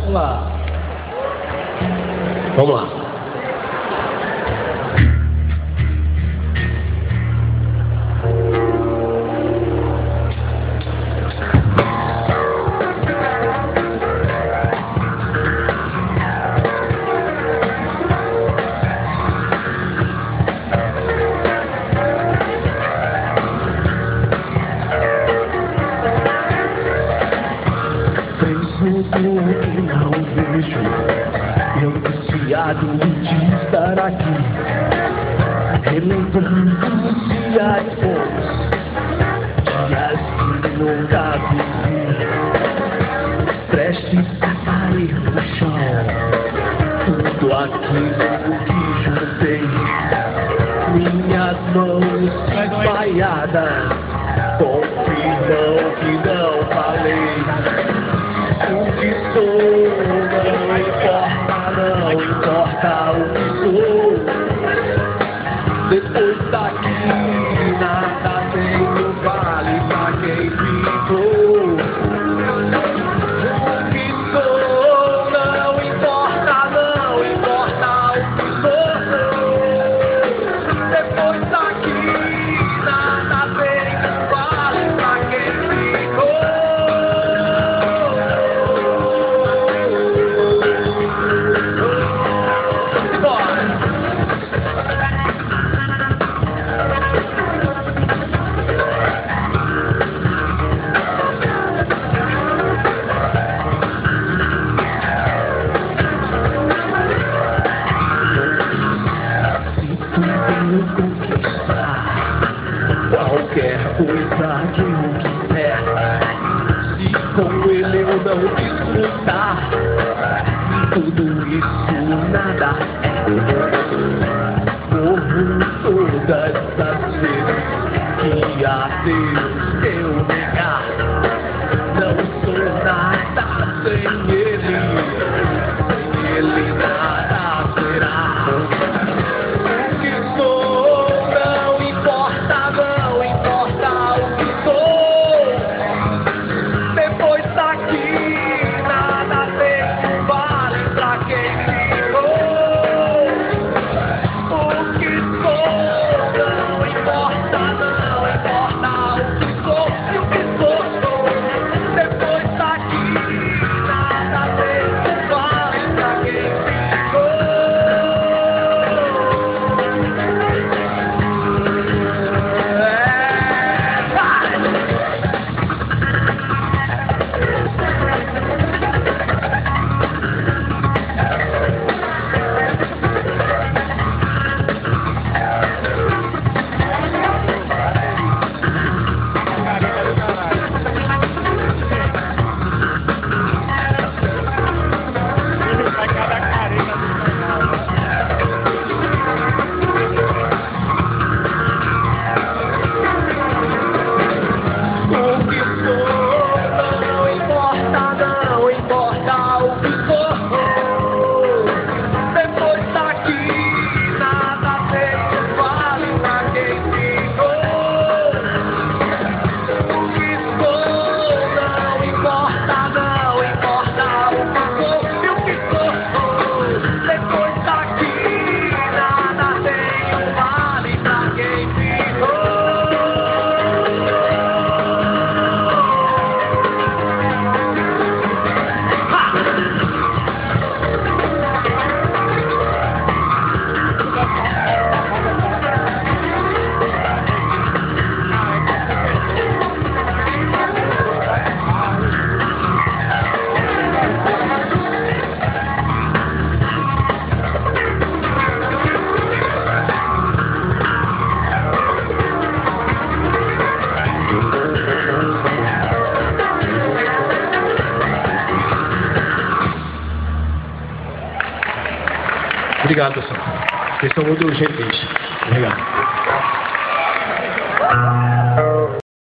Vamos lá. Vamos lá. Que não vejo, eu viciado de estar aqui, relembrando dias bons, dias que nunca vivi, prestes a cair no chão, tudo aquilo que juntei, minhas mãos espalhadas, confirmam que não falei. O que sou, não importa o que sou. Depois daqui, nada tenho vale pra quem ficou. O que sou, não importa o que sou. Depois daqui, nada tenho vale pra quem ficou. Qualquer coisa que eu quiser, se com ele eu não desfrutar, tudo isso nada é. Como todas as vezes que a Deus eu negar, não sou nada sem ele nada será. Obrigado, pessoal. Vocês são muito gentis. Obrigado.